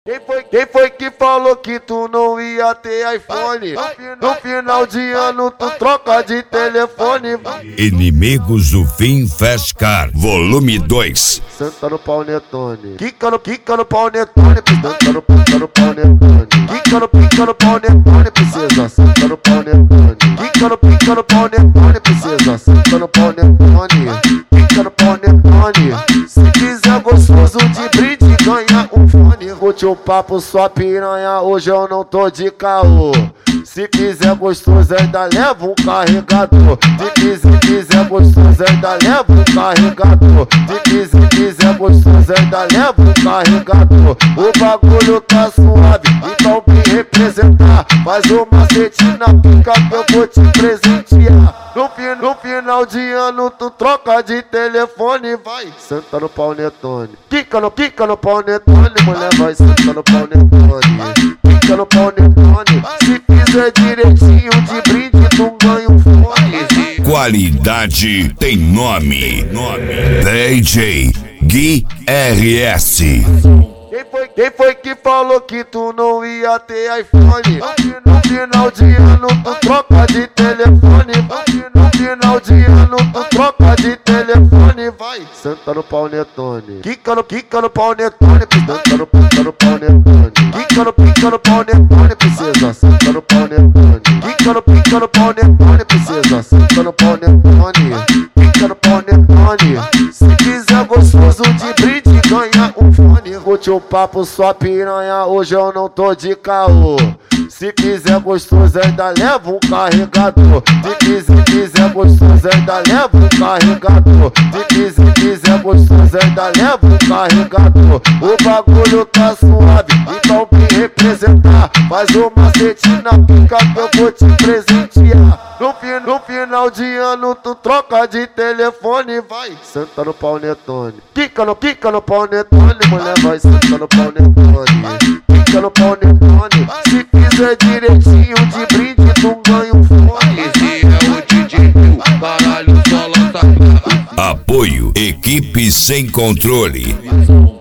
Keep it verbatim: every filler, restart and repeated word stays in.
Quem foi, quem foi que falou que tu não ia ter iPhone? No final de ano tu troca de telefone. Inimigos do Fim Fast Car, volume dois. Senta no pau Netone, quica no, quica no pau Netone. Senta no, quica no pau Netone, quica no, quica no pau Netone. Precisa, senta no pau Netone, quica no, quica no pau Netone. Precisa, senta no pau Netone, quica no pau Netone. Se quiser gostoso de brinde, ganha um fone. Curte o papo, sua piranha, hoje eu não tô de caô. Se quiser gostoso, ainda leva um carregador. Se quiser, quiser gostoso, ainda leva um carregador. Se quiser, quiser gostoso, ainda leva um carregador. O bagulho tá suave, então vem representar. Faz o macete na pica que eu vou te presentear. No, fi, no final de ano tu troca de telefone, vai. Senta no pau Netone, quica no, quica no pau Netone. Mulher vai, senta no pau Netone, quica no pau Netone. Se fizer direitinho de brinde, tu ganha um fone. Qualidade tem nome, nome. D J Gui R S. Quem foi, quem foi que falou que tu não ia ter iPhone? No final de ano tu troca de telefone. No final de ano tu troca de telefone, vai. Senta no pau Netone, quica no, quica no pau Netone. Senta no, quica no pau Netone, quica no, quica no pau Netone. Precisa, senta no pau Netone, quica no, quica no pau Netone. Precisa, senta no pau Netone, quica no pau Netone. Se quiser gostoso de brinde, ganha um fone. Curte o papo, sua piranha, hoje eu não tô de caô. Se quiser gostoso, ainda leva um carregador. Se quiser, quiser gostoso, ainda leva um carregador. Se quiser, quiser gostoso, ainda leva um carregador. O bagulho tá suave, então vem representar. Faz o macete na pica que eu vou te presentear. No, fi, no final de ano tu troca de telefone, vai. Senta no pau Netone, quica no, quica no pau Netone. Mulher vai, senta no pau Netone, quica no pau Netone. Se fizer direitinho de brinde, tu ganha um fone. Esse é o D J Phil, caralho, só lança. Apoio Equipe Sem Controle.